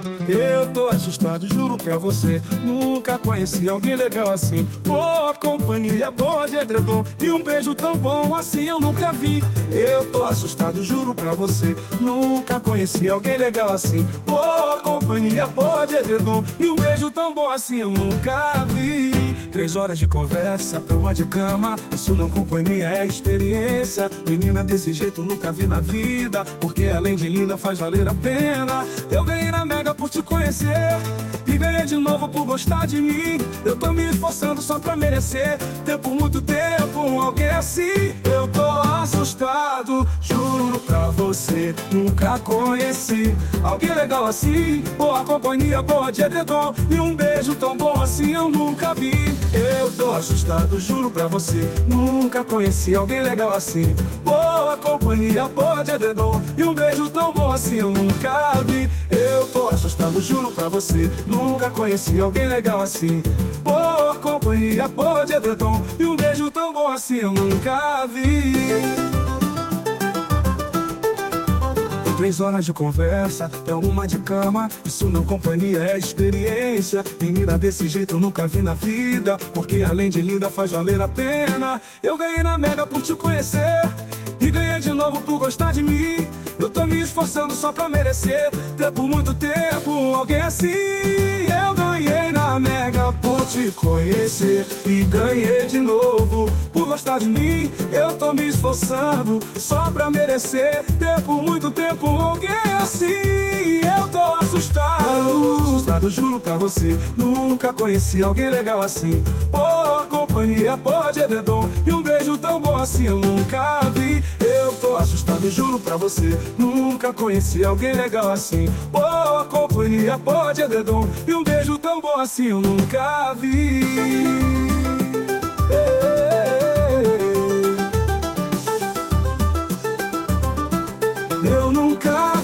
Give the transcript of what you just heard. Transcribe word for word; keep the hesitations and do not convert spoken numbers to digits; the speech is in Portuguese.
Eu tô assustado, juro pra você. Nunca conheci alguém legal assim. Boa companhia, boa de edredom, e um beijo tão bom assim eu nunca vi. Eu tô assustado, juro pra você. Nunca conheci alguém legal assim. Boa companhia, boa de edredom, e um beijo tão bom assim eu nunca vi. Três horas de conversa, cama de cama. Isso não companhia, é experiência. Menina desse jeito nunca vi na vida, porque além de linda faz valer a pena. Eu ganhei na Mega por te conhecer, e ganhei de novo por gostar de mim. Eu tô me esforçando só pra merecer ter por muito tempo alguém assim. Eu tô assustado, juro pra você. Nunca conheci alguém legal assim. Boa companhia, boa de edredom, e um beijo tão bom assim eu nunca vi. Eu tô assustado, juro pra você. Nunca conheci alguém legal assim. Boa companhia, boa de edredom, e um beijo tão bom assim eu nunca vi. Eu tô assustado, juro pra você. Nunca conheci alguém legal assim. Boa companhia, boa de edredom, e um beijo tão bom assim eu nunca vi. Três horas de conversa, é uma de cama. Isso não companhia, é experiência. Menina desse jeito eu nunca vi na vida, porque além de linda faz valer a pena. Eu ganhei na Mega por te conhecer, e ganhei de novo por gostar de mim. Eu tô me esforçando só pra merecer ter por muito tempo alguém assim. Eu ganhei na Mega por te conhecer, e ganhei de novo por gostar de mim. Eu tô me esforçando só pra merecer ter por muito tempo alguém assim. Eu tô assustado, assustado, juro pra você. Nunca conheci alguém legal assim. Boa companhia, boa de edredom, e um beijo tão bom assim eu nunca vi. Eu tô assustado, juro pra você. Nunca conheci alguém legal assim. Boa companhia, boa de edredom, e um beijo tão bom assim eu nunca vi. Eu nunca